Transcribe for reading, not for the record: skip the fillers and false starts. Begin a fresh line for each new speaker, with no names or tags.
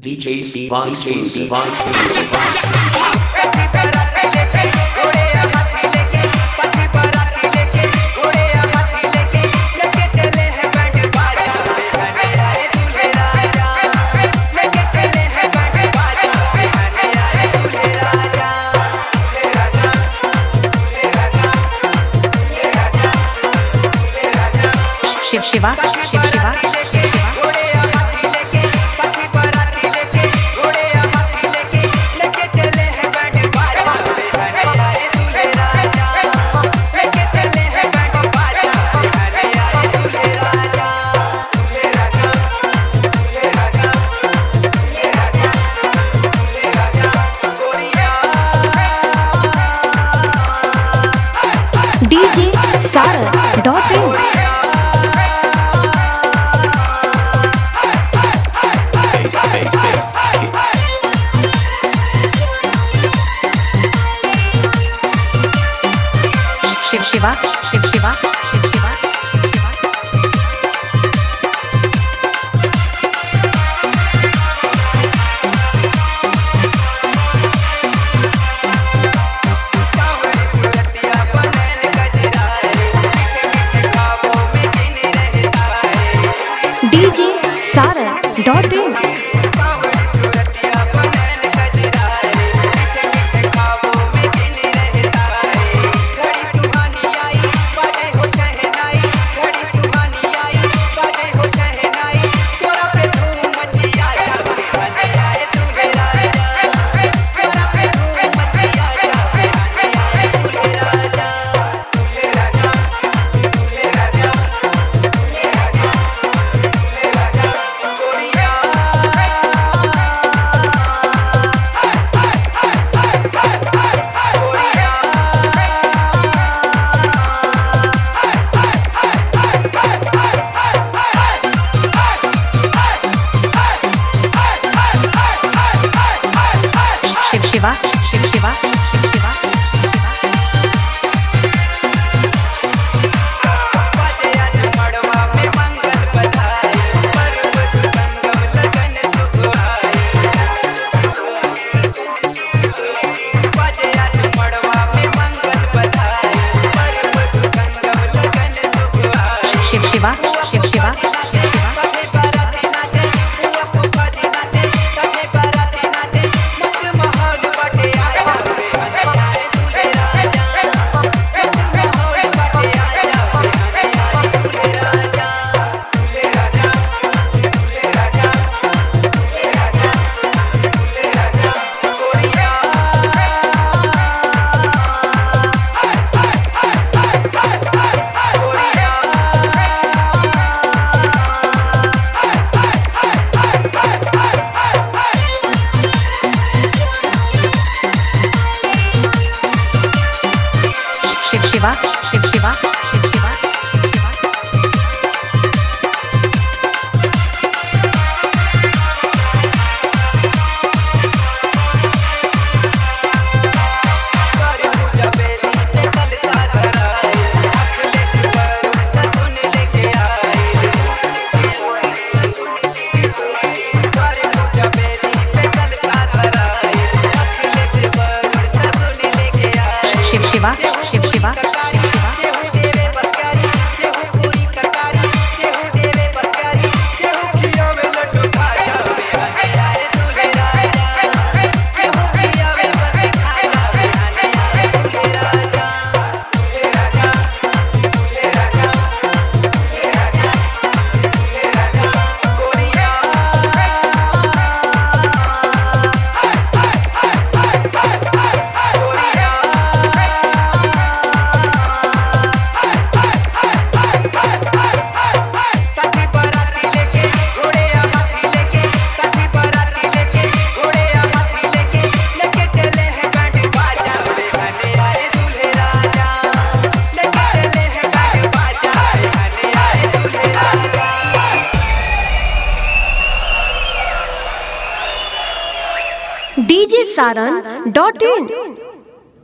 DJ Sivan exclusive.
Shiv Shiva Shiv Shiva Shiv Shiva DJ Saran.in Shiv Shiva Shiv Shiva Shiv Shiva Shiv Shiva DJ Saran.in Shiv Shiva Shiv Shiva Shiv Shiva Shiv Shiva Shiv Shiva Shiv Shiva Shiv Shiva Shiv Shiva Shiv Shiva Shiv Shiva Shiv Shiva Shiv Shiva Shiv Shiva DJ Saran.in